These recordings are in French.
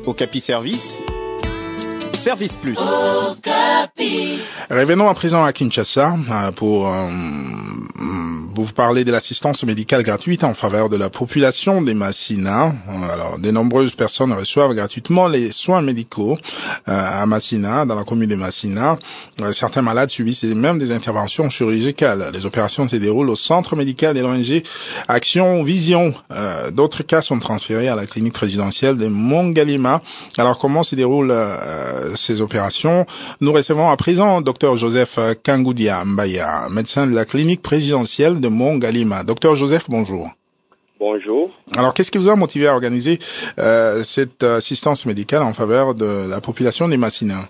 Okapi Service, Service Plus. Revenons à présent à Kinshasa pour vous parler de l'assistance médicale gratuite en faveur de la population des Massina. Alors, de nombreuses personnes reçoivent gratuitement les soins médicaux à Massina, dans la commune de Massina. Certains malades subissent même des interventions chirurgicales. Les opérations se déroulent au centre médical de l'ONG Action Vision. D'autres cas sont transférés à la clinique présidentielle de Mongalima. Alors, comment se déroulent ces opérations? Nous recevons à présent Dr Joseph Kangoudia Mbaya, médecin de la clinique présidentielle de Mongalima. Dr Joseph, bonjour. Bonjour. Alors, qu'est-ce qui vous a motivé à organiser cette assistance médicale en faveur de la population des Massina?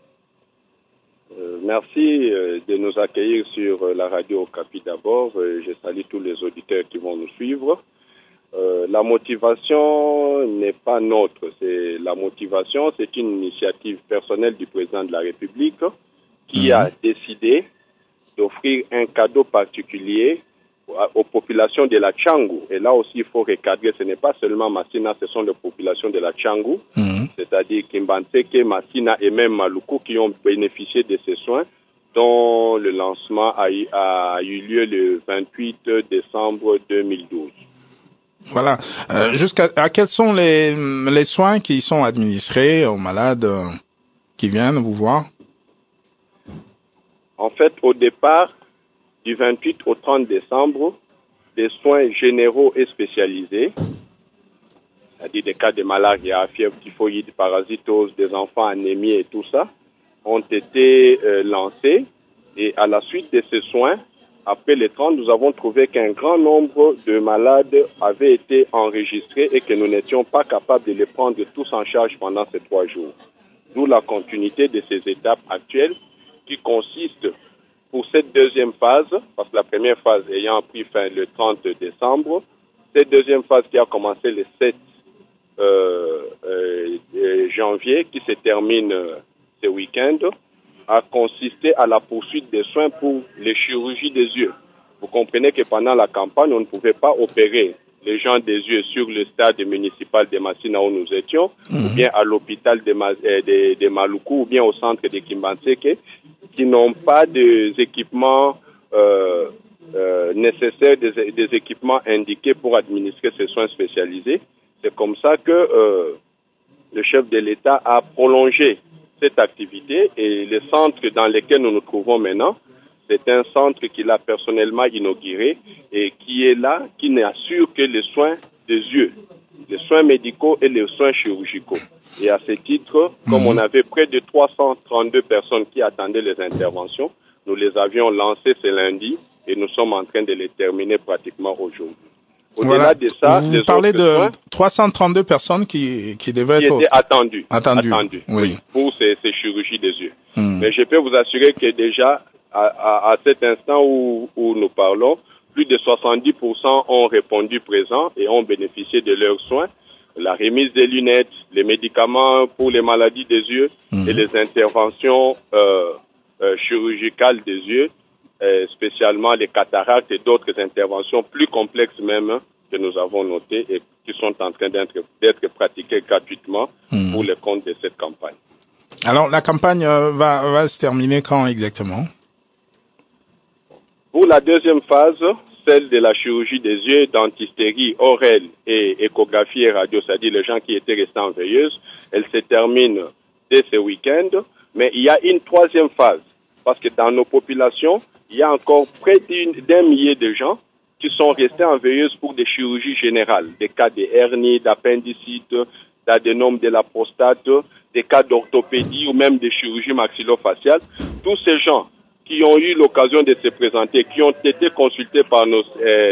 Merci de nous accueillir sur la radio Okapi d'abord. Je salue tous les auditeurs qui vont nous suivre. La motivation n'est pas nôtre. La motivation, c'est une initiative personnelle du président de la République qui a décidé d'offrir un cadeau particulier aux populations de la Tchangou. Et là aussi, il faut recadrer, ce n'est pas seulement Massina, ce sont les populations de la Tchangou, c'est-à-dire Kimbanseke, Massina et même Maluku qui ont bénéficié de ces soins, dont le lancement a eu lieu le 28 décembre 2012. Voilà. Jusqu'à quels sont les soins qui sont administrés aux malades qui viennent vous voir? En fait, au départ, du 28 au 30 décembre, des soins généraux et spécialisés, c'est-à-dire des cas de malaria, fièvre typhoïde, parasitose, des enfants anémiés et tout ça, ont été lancés. Et à la suite de ces soins, après les 30, nous avons trouvé qu'un grand nombre de malades avaient été enregistrés et que nous n'étions pas capables de les prendre tous en charge pendant ces 3 jours. D'où la continuité de ces étapes actuelles qui consistent pour cette deuxième phase, parce que la première phase ayant pris fin le 30 décembre, cette deuxième phase qui a commencé le 7 janvier, qui se termine ce week-end, a consisté à la poursuite des soins pour les chirurgies des yeux. Vous comprenez que pendant la campagne, on ne pouvait pas opérer les gens des yeux sur le stade municipal de Massina où nous étions, ou bien à l'hôpital de Maluku, ou bien au centre de Kimbanseke, qui n'ont pas des équipements nécessaires, des équipements indiqués pour administrer ces soins spécialisés. C'est comme ça que le chef de l'État a prolongé cette activité et le centre dans lequel nous nous trouvons maintenant, c'est un centre qu'il a personnellement inauguré et qui est là, qui n'assure que les soins des yeux, les soins médicaux et les soins chirurgicaux. Et à ce titre, comme on avait près de 332 personnes qui attendaient les interventions, nous les avions lancées ce lundi et nous sommes en train de les terminer pratiquement aujourd'hui. Au-delà de ça, vous parlez de 332 personnes qui devaient être attendues. Oui. Pour ces chirurgies des yeux. Mais je peux vous assurer que déjà, à cet instant où nous parlons, plus de 70% ont répondu présent et ont bénéficié de leurs soins. La remise des lunettes, les médicaments pour les maladies des yeux et les interventions chirurgicales des yeux, spécialement les cataractes et d'autres interventions plus complexes même que nous avons notées et qui sont en train d'être pratiquées gratuitement pour le compte de cette campagne. Alors, la campagne va se terminer quand exactement? Pour la deuxième phase, celle de la chirurgie des yeux, dentisterie, oreille et échographie et radio, c'est-à-dire les gens qui étaient restés en veilleuse, elle se termine dès ce week-end. Mais il y a une troisième phase, parce que dans nos populations, il y a encore près d'un millier de gens qui sont restés en veilleuse pour des chirurgies générales, des cas de hernie, d'appendicite, d'adénome de la prostate, des cas d'orthopédie ou même de chirurgie maxillofaciale. Tous ces gens qui ont eu l'occasion de se présenter, qui ont été consultés par nos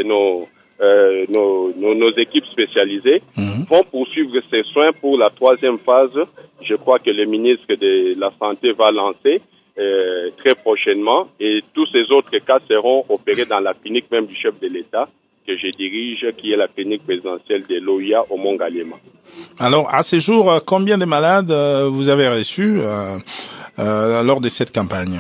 équipes spécialisées, vont poursuivre ces soins pour la troisième phase. Je crois que le ministre de la Santé va lancer très prochainement et tous ces autres cas seront opérés dans la clinique même du chef de l'État que je dirige, qui est la clinique présidentielle de l'OIA au Mongalema. Alors, à ce jour, combien de malades vous avez reçus lors de cette campagne?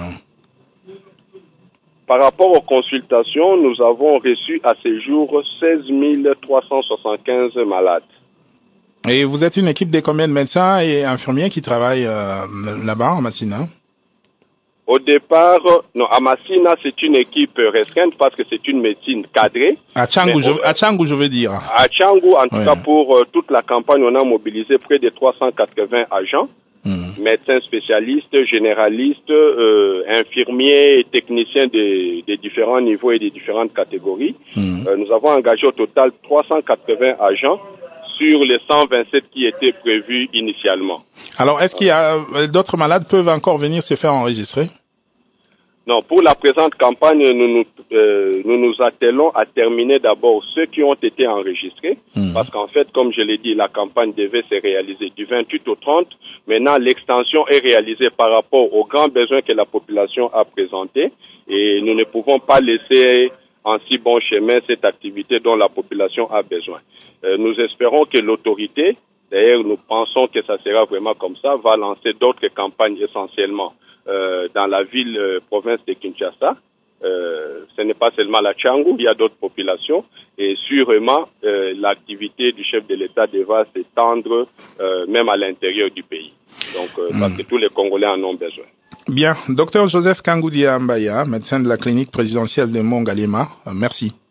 Par rapport aux consultations, nous avons reçu à ce jour 16 375 malades. Et vous êtes une équipe de combien de médecins et infirmiers qui travaillent là-bas en Massina? Au départ, non, à Massina, c'est une équipe restreinte parce que c'est une médecine cadrée. À Tchangou, je veux dire. À Tchangou, en tout cas, pour toute la campagne, on a mobilisé près de 380 agents, médecins spécialistes, généralistes, infirmiers et techniciens des différents niveaux et des différentes catégories. Nous avons engagé au total 380 agents sur les 127 qui étaient prévus initialement. Alors, est-ce qu'il y a d'autres malades peuvent encore venir se faire enregistrer? Non, pour la présente campagne, nous nous attelons à terminer d'abord ceux qui ont été enregistrés, parce qu'en fait, comme je l'ai dit, la campagne devait se réaliser du 28 au 30. Maintenant, l'extension est réalisée par rapport aux grands besoins que la population a présentés, et nous ne pouvons pas laisser en si bon chemin cette activité dont la population a besoin. Nous espérons que l'autorité, d'ailleurs nous pensons que ça sera vraiment comme ça, va lancer d'autres campagnes essentiellement dans la ville province de Kinshasa. Ce n'est pas seulement la Tchangou, il y a d'autres populations et sûrement l'activité du chef de l'État devra s'étendre même à l'intérieur du pays. Donc parce que tous les Congolais en ont besoin. Bien. Docteur Joseph Kangoudia Mbaya, médecin de la clinique présidentielle de Mongalema, merci.